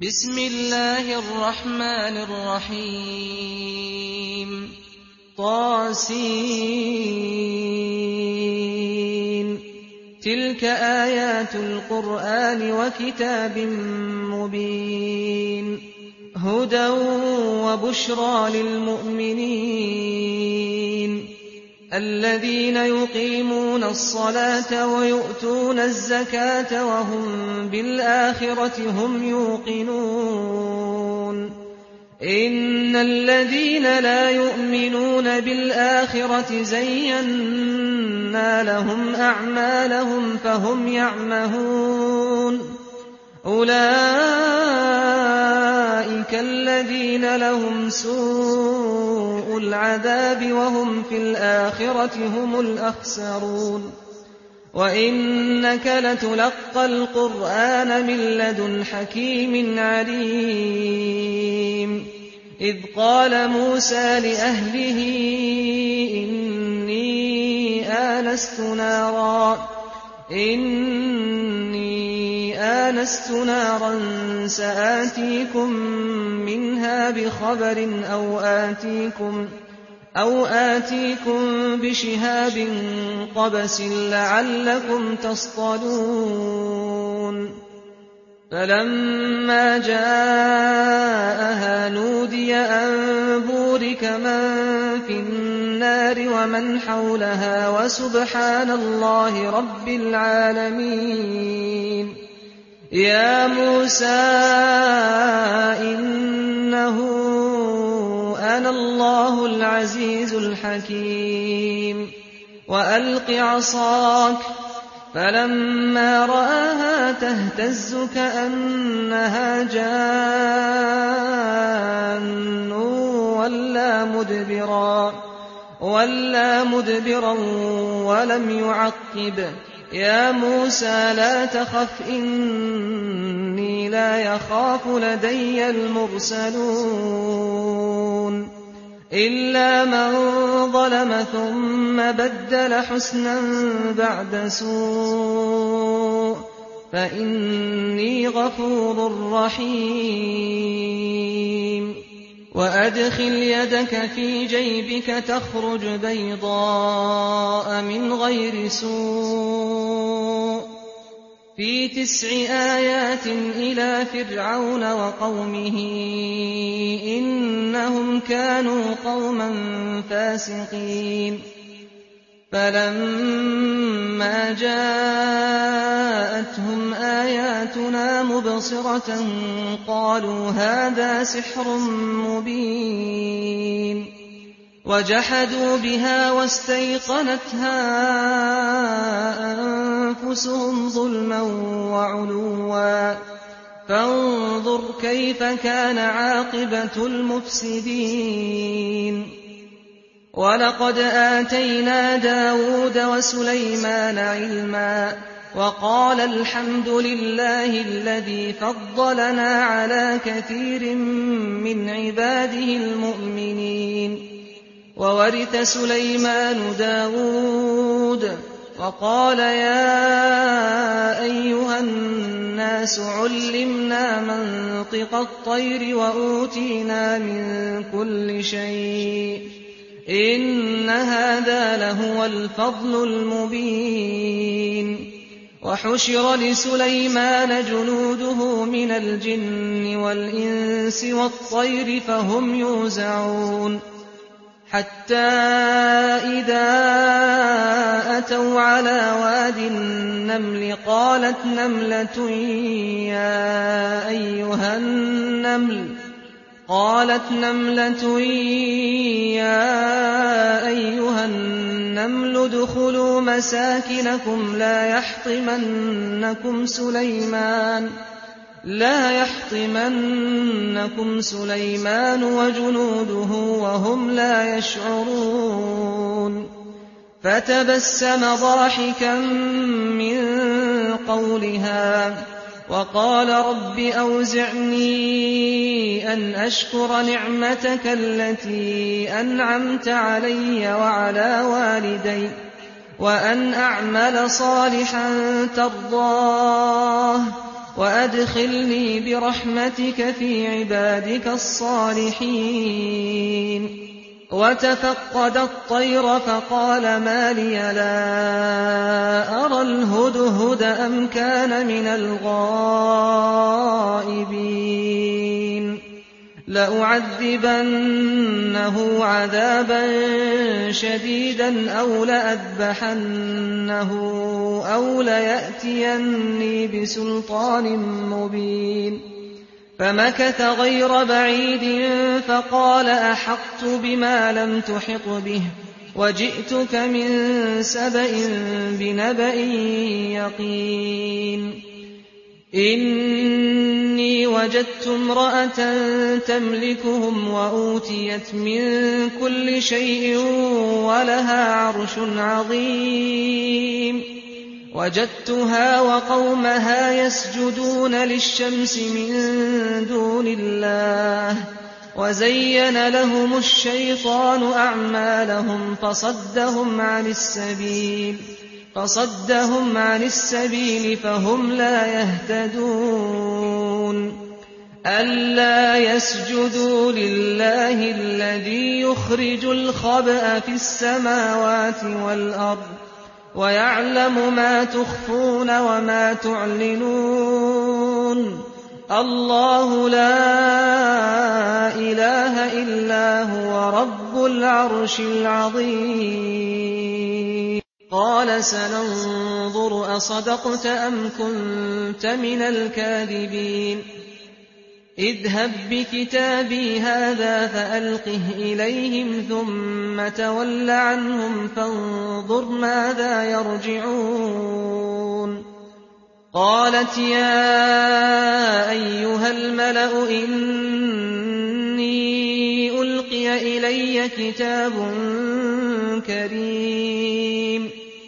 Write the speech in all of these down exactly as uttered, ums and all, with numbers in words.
بسم الله الرحمن الرحيم طاسين تلك آيات القرآن وكتاب مبين هدى وبشرى للمؤمنين الذين يقيمون الصلاة ويؤتون الزكاة وهم بالآخرة هم يوقنون إن الذين لا يؤمنون بالآخرة زينا لهم أعمالهم فهم يعمهون أولئك الذين لهم سوء العذاب وهم في الآخرة هم الأخسرون وإنك لتلقى القرآن من لدن حكيم عليم إذ قال موسى لأهله إني آنست نارا إني آنست نارا سآتيكم منها بخبر أو آتيكم أو آتيكم بشهاب قبس لعلكم تصطلون فلما جاءها نودي أن بورك من في النار ومن حولها وسبحان الله رب العالمين يا موسى إنه أنا الله العزيز الحكيم وألق عصاك فلما رآها تهتز كأنها جان ولا مدبرا ولا مدبرا ولم يعقب يا موسى لا تخف إني لا يخاف لدي المرسلون إلا من ظلم ثم بدل حسنا بعد سوء فإني غفور رحيم وأدخل يدك في جيبك تخرج بيضاء من غير سوء في تسع آيات إلى فرعون وقومه إنهم كانوا قوما فاسقين فلما جاءتهم آياتنا مبصرة قالوا هذا سحر مبين وجحدوا بها واستيقنتها أنفسهم ظلما وعلوا فانظر كيف كان عاقبة المفسدين ولقد آتينا داود وسليمان علما وقال الحمد لله الذي فضلنا على كثير من عباده المؤمنين وورث سليمان داود وقال يا أيها الناس علمنا منطق الطير وأوتينا من كل شيء إن هذا لهو الفضل المبين وحشر لسليمان جنوده من الجن والإنس والطير فهم يوزعون حتى إذا أتوا على واد النمل قالت نملة يا أيها النمل قالت نملة يا أيها النمل ادخلوا مساكنكم لا يحطمنكم سليمان لا يحطمنكم سليمان وجنوده وهم لا يشعرون فتبسم ضاحكا من قولها وقال رب أوزعني أن أشكر نعمتك التي أنعمت علي وعلى والدي وأن أعمل صالحا ترضاه وأدخلني برحمتك في عبادك الصالحين. وتفقد الطير فقال ما لي لا أرى الهدهد أم كان من الغائبين لأعذبنه عذابا شديدا أو لأذبحنه أو ليأتيني بسلطان مبين. فمكث غير بعيد فقال أحطت بما لم تحط به وجئتك من سبأ بنبأ يقين. إني وجدت امرأة تملكهم وأوتيت من كل شيء ولها عرش عظيم. وجدتها وقومها يسجدون للشمس من دون الله وزين لهم الشيطان أعمالهم فصدهم عن السبيل فصدهم عن السبيل فهم لا يهتدون. ألا يسجدوا لله الذي يخرج الخبأ في السماوات والأرض ويعلم ما تخفون وما تعلنون. الله لا إله إلا هو رب العرش العظيم. قال سننظر أصدقت أم كنت من الكاذبين. اذهب بكتابي هذا فألقه إليهم ثم تول عنهم فانظر ماذا يرجعون. قالت يا أيها الملأ إني ألقي إلي كتاب كريم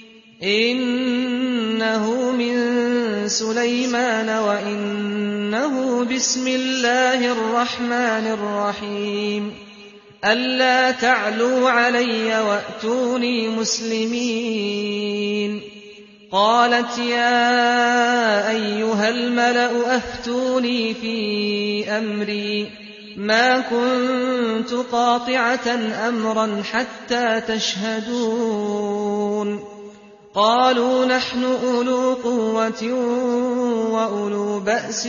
إنه من سليمان وإنه بسم الله الرحمن الرحيم. ألا تعلوا علي وأتوني مسلمين. قالت يا أيها الملأ أفتوني في أمري ما كنت قاطعة أمرا حتى تشهدون. قالوا نحن أولو قوة وأولو بأس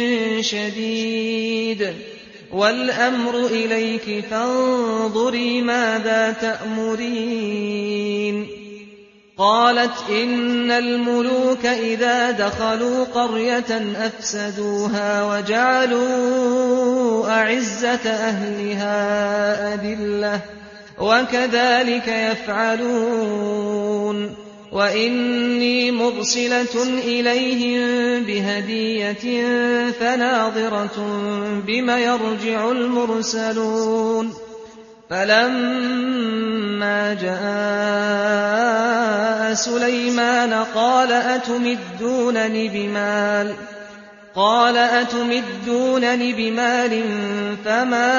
شديد والأمر إليك فانظري ماذا تأمرين. قالت إن الملوك إذا دخلوا قرية أفسدوها وجعلوا أعزة أهلها أذلة وكذلك يفعلون. وإني مرسلة إليهم بهدية فناظرة بما يرجع المرسلون. فلما جاء سليمان قال أتمدونني بمال قال أتمدونني بمال فما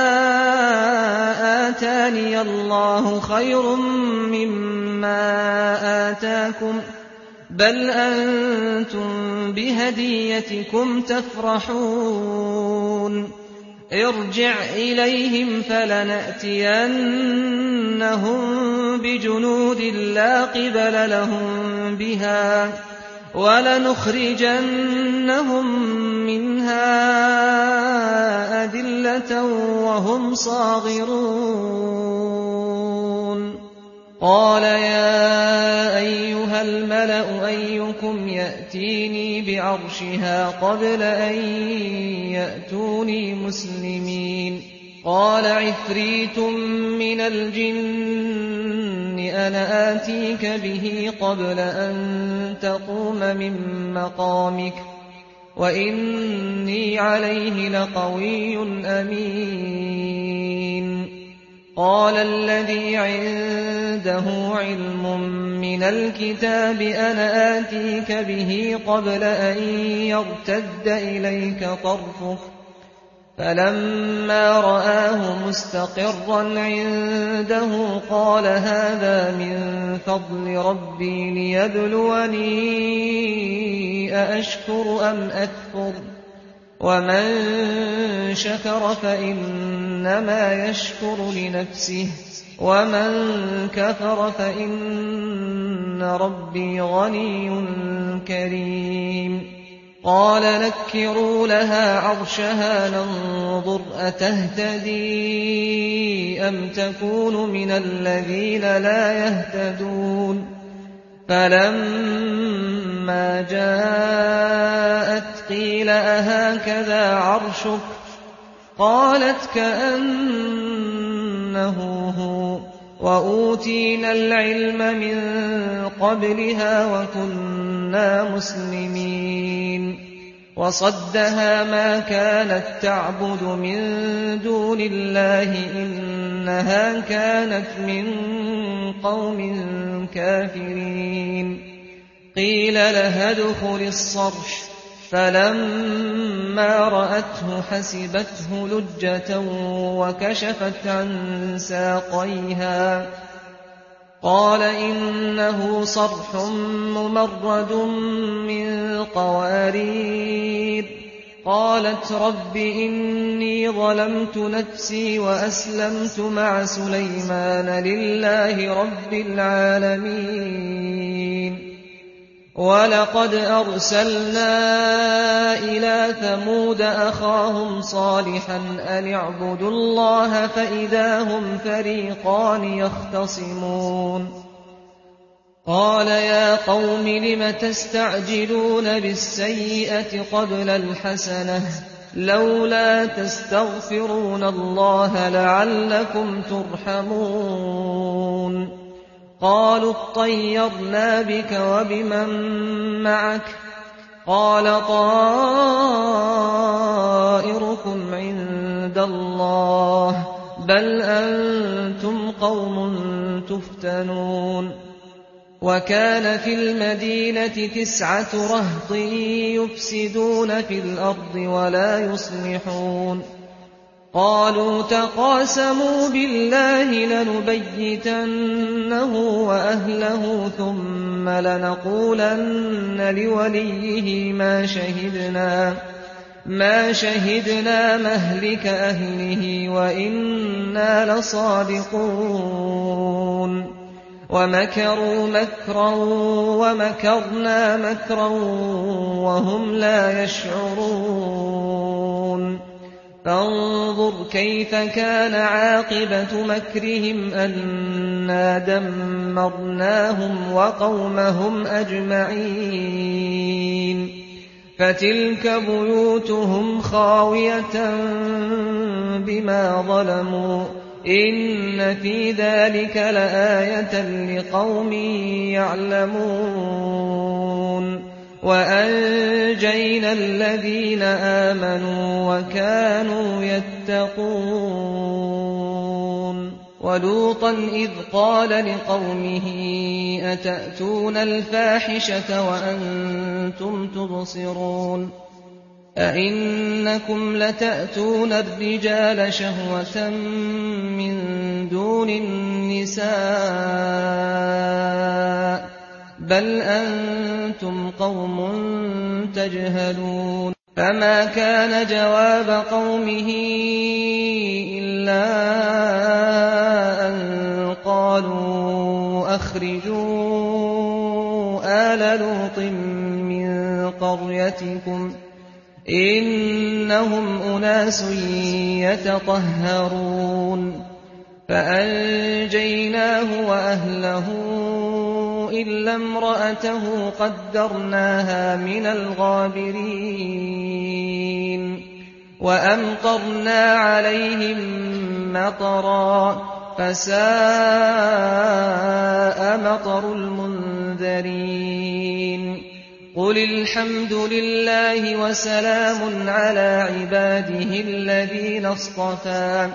آتاني الله خير مما آتاكم بل أنتم بهديتكم تفرحون. ارجع إليهم فلنأتينهم بجنود لا قبل لهم بها ولنخرجنهم منها أذلة وهم صاغرون. قال يا أيها الملأ أيكم يأتيني بعرشها قبل أن يأتوني مسلمين. قال عفريت من الجن أنا آتيك به قبل أن تقوم من مقامك وإني عليه لقوي أمين. قال الذي عنده علم من الكتاب أنا آتيك به قبل أن يرتد إليك طرفك فَلَمَّا رَآهُ مُسْتَقِرًّا عِندَهُ قَالَ هَٰذَا مِن فَضْلِ رَبِّي لِيَبْلُوَنِي أَأَشْكُرُ أَمْ أَكْفُرُ ۖ وَمَن شَكَرَ فَإِنَّمَا يَشْكُرُ لِنَفْسِهِ ۖ وَمَن كَفَرَ فَإِنَّ رَبِّي غَنِيٌّ كَرِيمٌ. قَالَ نَكِّرُوا لَهَا عَرْشَهَا نَنظُرْ أَتَهْتَدِي أَمْ تَكُونُ مِنَ الَّذِينَ لَا يَهْتَدُونَ فَلَمَّا جَاءَتْ قِيلَ أَهَٰكَذَا عَرْشُكِ ۖ قَالَتْ كَأَنَّهُ هُوَ ۚ وَأُوتِينَا الْعِلْمَ مِن قَبْلِهَا وَكُنَّا مُسْلِمِينَ. وَصَدَّهَا مَا كَانَت تَّعْبُدُ مِن دُونِ اللَّهِ ۖ إِنَّهَا كَانَتْ مِن قَوْمٍ كَافِرِينَ. قِيلَ لَهَا ادْخُلِي الصَّرْحَ ۖ فَلَمَّا رَأَتْهُ حَسِبَتْهُ لُجَّةً وَكَشَفَتْ عَن سَاقَيْهَا ۚ قَالَ إِنَّهُ صَرْحٌ مُّمَرَّدٌ مِّن قَوَارِيرَ. قَالَتْ رَبِّ إِنِّي ظَلَمْتُ نَفْسِي وَأَسْلَمْتُ مَعَ سُلَيْمَانَ لِلَّهِ رَبِّ الْعَالَمِينَ. وَلَقَدْ أَرْسَلْنَا إِلَىٰ ثَمُودَ أَخَاهُمْ صَالِحًا أَنِ اعْبُدُوا اللَّهَ فَإِذَا هُمْ فَرِيقَانِ يَخْتَصِمُونَ. قَالَ يَا قَوْمِ لِمَ تَسْتَعْجِلُونَ بِالسَّيِّئَةِ قَبْلَ الْحَسَنَةِ ۖ لَوْلَا تَسْتَغْفِرُونَ اللَّهَ لَعَلَّكُمْ تُرْحَمُونَ. قَالُوا اطَّيَّرْنَا بِكَ وَبِمَن مَّعَكَ ۚ قَالَ طَائِرُكُمْ عِندَ اللَّهِ ۖ بَلْ أَنتُمْ قَوْمٌ تُفْتَنُونَ. وَكَانَ فِي الْمَدِينَةِ تِسْعَةُ رَهْطٍ يُفْسِدُونَ فِي الْأَرْضِ وَلَا يُصْلِحُونَ. قَالُوا تَقَاسَمُوا بِاللَّهِ لَنُبَيِّتَنَّهُ وَأَهْلَهُ ثُمَّ لَنَقُولَنَّ لِوَلِيِّهِ مَا شَهِدْنَا مَا شَهِدْنَا مَهْلِكَ أَهْلِهِ وَإِنَّا لَصَادِقُونَ. وَمَكَرُوا مَكْرًا وَمَكَرْنَا مَكْرًا وَهُمْ لَا يَشْعُرُونَ. فَانظُرْ كَيْفَ كَانَ عَاقِبَةُ مَكْرِهِمْ أَنَّا دَمَّرْنَاهُمْ وَقَوْمَهُمْ أَجْمَعِينَ. فَتِلْكَ بُيُوتُهُمْ خَاوِيَةً بِمَا ظَلَمُوا ۗ إِنَّ فِي ذَٰلِكَ لَآيَةً لِّقَوْمٍ يَعْلَمُونَ. وَأَنجَيْنَا الَّذِينَ آمَنُوا وَكَانُوا يَتَّقُونَ. وَلُوطًا إِذْ قَالَ لِقَوْمِهِ أَتَأْتُونَ الْفَاحِشَةَ وَأَنتُمْ تُبْصِرُونَ أَئِنَّكُمْ لَتَأْتُونَ الرِّجَالَ شَهْوَةً مِّن دُونِ النِّسَاءِ ۚ بَلْ أَنتُمْ قَوْمٌ تَجْهَلُونَ. فَمَا كَانَ جَوَابَ قَوْمِهِ إِلَّا أَن قَالُوا أَخْرِجُوا آلَ لُوطٍ مِّن قَرْيَتِكُمْ ۖ إِنَّهُمْ أُنَاسٌ يَتَطَهَّرُونَ. فَأَنجَيْنَاهُ وَأَهْلَهُ إِلَّا امْرَأَتَهُ قَدَّرْنَاهَا مِنَ الْغَابِرِينَ. وَأَمْطَرْنَا عَلَيْهِم مَّطَرًا ۖ فَسَاءَ مَطَرُ الْمُنذَرِينَ. قُلِ الْحَمْدُ لِلَّهِ وَسَلَامٌ عَلَىٰ عِبَادِهِ الَّذِينَ اصْطَفَىٰ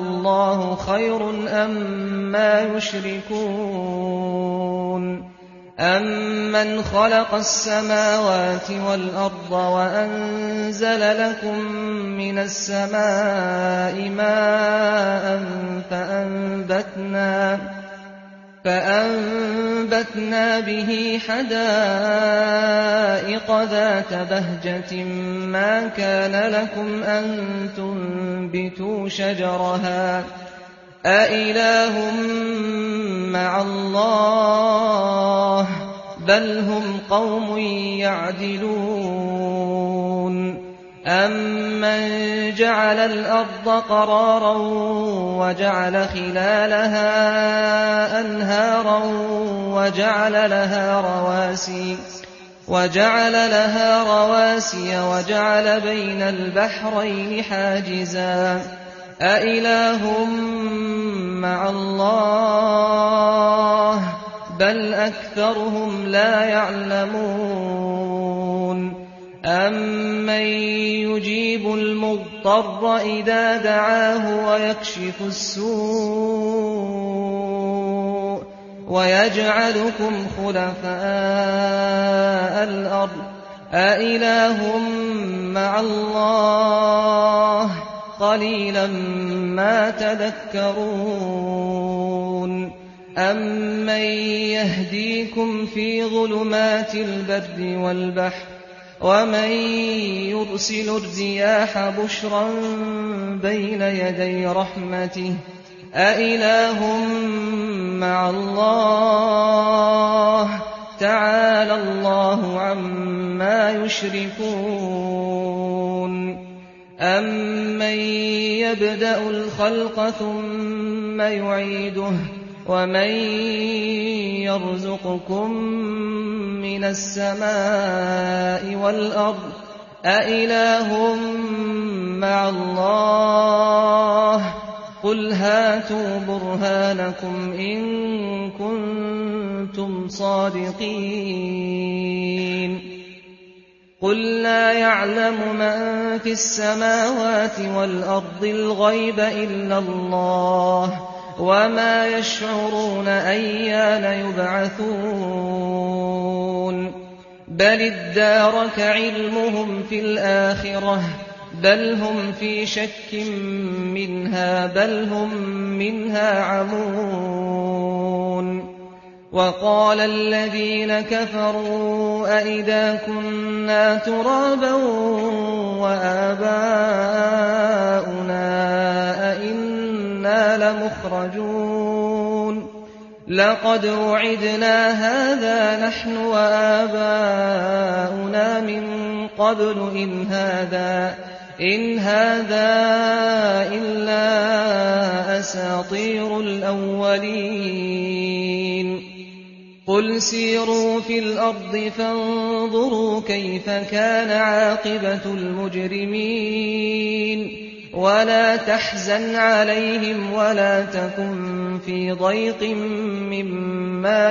آللَّهُ خَيْرٌ أَمَّا يُشْرِكُونَ أَمَّنْ خَلَقَ السَّمَاوَاتِ وَالْأَرْضَ وَأَنزَلَ لَكُم مِّنَ السَّمَاءِ مَاءً فَأَنبَتْنَا فَأَنبَتْنَا بِهِ حَدَائِقَ ذَاتَ بَهْجَةٍ مَّا كَانَ لَكُمْ أَن تُنبِتُوا شَجَرَهَا ۗ أَإِلَٰهٌ مَّعَ اللَّهِ ۚ بَلْ هُمْ قَوْمٌ يَعْدِلُونَ أَمَّن جَعَلَ الْأَرْضَ قَرَارًا وَجَعَلَ خِلَالَهَا أَنْهَارًا وَجَعَلَ لَهَا رَوَاسِيَ وَجَعَلَ بَيْنَ الْبَحْرَيْنِ حَاجِزًا ۗ أَإِلَٰهٌ مَّعَ اللَّهِ ۚ بَلْ أَكْثَرُهُمْ لَا يَعْلَمُونَ أَمَّن يُجِيبُ الْمُضْطَرَّ إِذَا دَعَاهُ وَيَكْشِفُ السُّوءَ وَيَجْعَلُكُمْ خُلَفَاءَ الْأَرْضِ ۗ أَإِلَٰهٌ مَّعَ اللَّهِ ۚ قَلِيلًا مَّا تَذَكَّرُونَ أَمَّن يَهْدِيكُمْ فِي ظُلُمَاتِ الْبَرِّ وَالْبَحْرِ وَمَن يُرْسِلُ الرِّيَاحَ بُشْرًا بَيْنَ يَدَيْ رَحْمَتِهِ ۗ أَإِلَٰهٌ مَّعَ اللَّهِ ۚ تَعَالَى اللَّهُ عَمَّا يُشْرِكُونَ أَمَّن يَبْدَأُ الْخَلْقَ ثُمَّ يُعِيدُهُ وَمَن يَرْزُقُكُم مِّنَ السَّمَاءِ وَالْأَرْضِ ۗ أَإِلَٰهٌ مَّعَ اللَّهِ ۚ قُلْ هَاتُوا بُرْهَانَكُمْ إِن كُنتُمْ صَادِقِينَ قُل لَّا يَعْلَمُ مَن فِي السَّمَاوَاتِ وَالْأَرْضِ الْغَيْبَ إِلَّا اللَّهُ ۚ وَمَا يَشْعُرُونَ أَيَّانَ يُبْعَثُونَ بَلِ ادَّارَكَ عِلْمُهُمْ فِي الْآخِرَةِ ۚ بَلْ هُمْ فِي شَكٍّ مِّنْهَا بَلْ هُم مِّنْهَا عَمُونَ وَقَالَ الَّذِينَ كَفَرُوا أَإِذَا كُنَّا تُرَابًا وَآبَاؤُنَا أَإِنَّا لَمُخْرَجُونَ لَقَدْ وُعِدْنَا هَٰذَا نَحْنُ وَآبَاؤُنَا مِن قَبْلُ إِنْ هَٰذَا إِلَّا أَسَاطِيرُ الْأَوَّلِينَ قُلْ سِيرُوا فِي الْأَرْضِ فَانظُرُوا كَيْفَ كَانَ عَاقِبَةُ الْمُجْرِمِينَ وَلَا تَحْزَنْ عَلَيْهِمْ وَلَا تَكُن فِي ضَيْقٍ مِّمَّا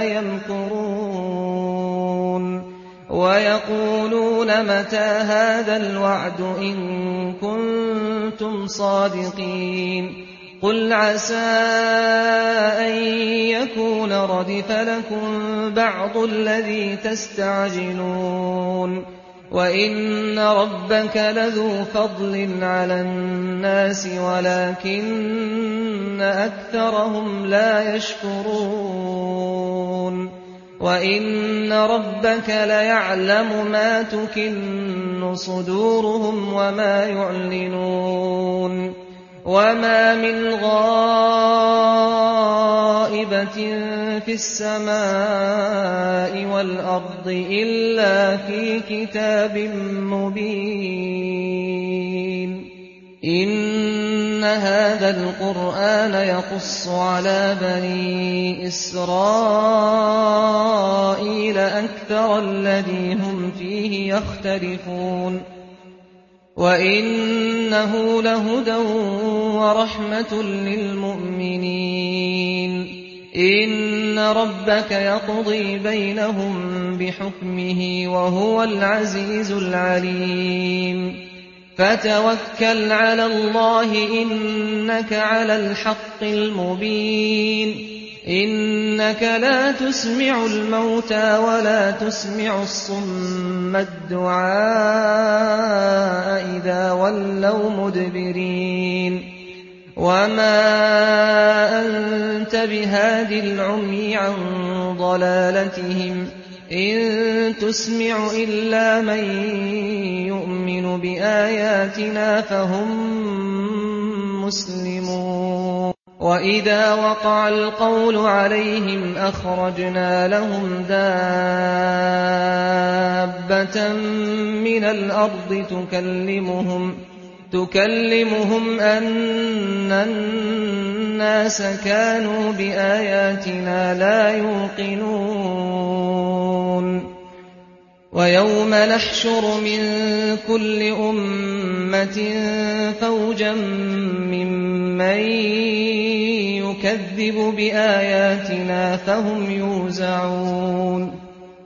يَمْكُرُونَ وَيَقُولُونَ مَتَىٰ هَٰذَا الْوَعْدُ إِن كُنتُمْ صَادِقِينَ قُلْ عَسَىٰ أَن يَكُونَ رَدِفَ لَكُم بَعْضُ الَّذِي تَسْتَعْجِلُونَ وَإِنَّ رَبَّكَ لَذُو فَضْلٍ عَلَى النَّاسِ وَلَٰكِنَّ أَكْثَرَهُمْ لَا يَشْكُرُونَ وَإِنَّ رَبَّكَ لَيَعْلَمُ مَا تُكِنُّ صُدُورُهُمْ وَمَا يُعْلِنُونَ وَمَا مِنْ غَائِبَةٍ فِي السَّمَاءِ وَالْأَرْضِ إِلَّا فِي كِتَابٍ مُّبِينٍ إِنَّ هَٰذَا الْقُرْآنَ يَقُصُّ عَلَىٰ بَنِي إِسْرَائِيلَ أَكْثَرَ الَّذِي هُمْ فِيهِ يَخْتَلِفُونَ وَإِنَّهُ لَهُدًى وَرَحْمَةٌ لِّلْمُؤْمِنِينَ إِنَّ رَبَّكَ يَقْضِي بَيْنَهُم بِحُكْمِهِ وَهُوَ الْعَزِيزُ الْعَلِيمُ فَتَوَكَّلْ عَلَى اللَّهِ ۖ إِنَّكَ عَلَى الْحَقِّ الْمُبِينِ إِنَّكَ لَا تُسْمِعُ الْمَوْتَىٰ وَلَا تُسْمِعُ الصُّمَّ الدُّعَاءَ إِذَا وَلَّوْا مُدْبِرِينَ وَمَا أَنتَ بِهَادِ الْعُمْيِ عَن ضَلَالَتِهِمْ ۖ إِن تُسْمِعُ إِلَّا مَن يُؤْمِنُ بِآيَاتِنَا فَهُم مُّسْلِمُونَ وَإِذَا وَقَعَ الْقَوْلُ عَلَيْهِمْ أَخْرَجْنَا لَهُمْ دَابَّةً مِّنَ الْأَرْضِ تُكَلِّمُهُمْ تُكَلِّمُهُمْ أَنَّ النَّاسَ كَانُوا بِآيَاتِنَا لَا يُوقِنُونَ وَيَوْمَ نَحْشُرُ مِن كُلِّ أُمَّةٍ فَوْجًا مِّمَّن يُكَذِّبُ بِآيَاتِنَا فَهُمْ يُوزَعُونَ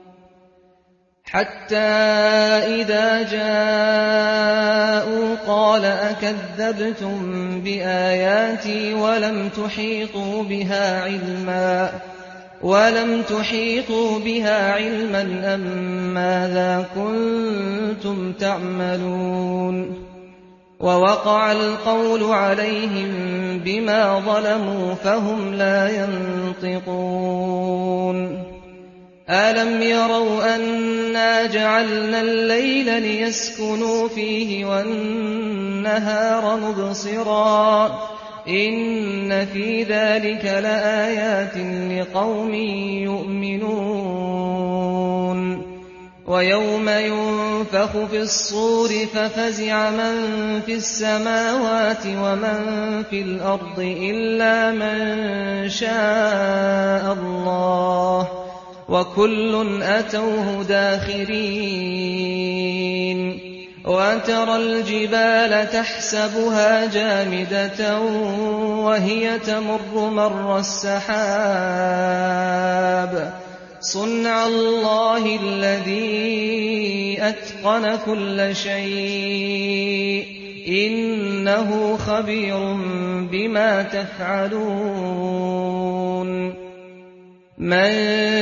حَتَّىٰ إِذَا جَاءُوا قَالَ أَكَذَّبْتُم بِآيَاتِي وَلَمْ تُحِيطُوا بِهَا عِلْمًا وَلَمْ تُحِيطُوا بِهَا عِلْمًا أَم مَّاذَا كُنتُمْ تَعْمَلُونَ وَوَقَعَ الْقَوْلُ عَلَيْهِم بِمَا ظَلَمُوا فَهُمْ لَا يَنطِقُونَ أَلَمْ يَرَوْا أَنَّا جَعَلْنَا اللَّيْلَ لِيَسْكُنُوا فِيهِ وَالنَّهَارَ مُبْصِرًا ۚ إِنَّ فِي ذَٰلِكَ لَآيَاتٍ لِّقَوْمٍ يُؤْمِنُونَ وَيَوْمَ يُنفَخُ فِي الصُّورِ فَفَزِعَ مَن فِي السَّمَاوَاتِ وَمَن فِي الْأَرْضِ إِلَّا مَن شَاءَ اللَّهُ ۖ وَكُلٌّ أَتَوْهُ دَاخِرِينَ وَتَرَى الْجِبَالَ تَحْسَبُهَا جَامِدَةً وَهِيَ تَمُرُّ مَرَّ السَّحَابِ ۚ صُنْعَ اللَّهِ الَّذِي أَتْقَنَ كُلَّ شَيْءٍ ۚ إِنَّهُ خَبِيرٌ بِمَا تَفْعَلُونَ مَن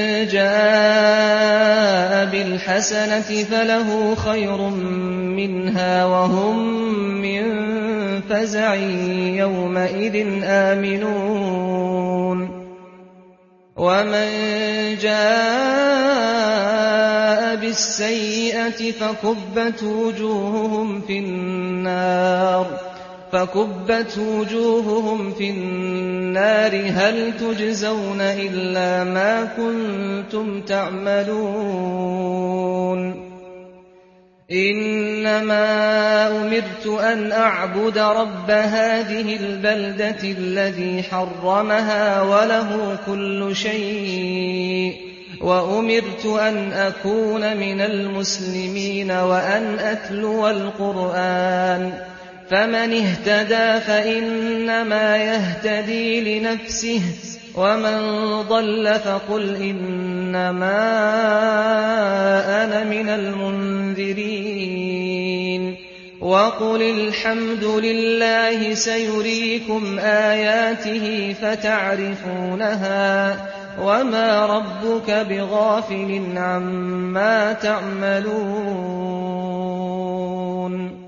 جَاءَ بِالْحَسَنَةِ فَلَهُ خَيْرٌ مِّنْهَا وَهُم مِّن فَزَعٍ يَوْمَئِذٍ آمِنُونَ وَمَن جَاءَ بِالسَّيِّئَةِ فَكُبَّتْ وُجُوهُهُمْ فِي النَّارِ فَكُبَّتْ وُجُوهُهُمْ فِي النَّارِ هَلْ تُجْزَوْنَ إِلَّا مَا كُنتُمْ تَعْمَلُونَ إِنَّمَا أُمِرْتُ أَنْ أَعْبُدَ رَبَّ هَٰذِهِ الْبَلْدَةِ الَّذِي حَرَّمَهَا وَلَهُ كُلُّ شَيْءٍ وَأُمِرْتُ أَنْ أَكُونَ مِنَ الْمُسْلِمِينَ وَأَنْ أَتْلُوَ الْقُرْآنَ فَمَنِ اهْتَدَىٰ فَإِنَّمَا يَهْتَدِي لِنَفْسِهِ وَمَن ضَلَّ فَقُلْ إِنَّمَا أَنَا مِنَ الْمُنذِرِينَ وَقُلِ الْحَمْدُ لِلَّهِ سَيُرِيكُمْ آيَاتِهِ فَتَعْرِفُونَهَا ۚ وَمَا رَبُّكَ بِغَافِلٍ عَمَّا تَعْمَلُونَ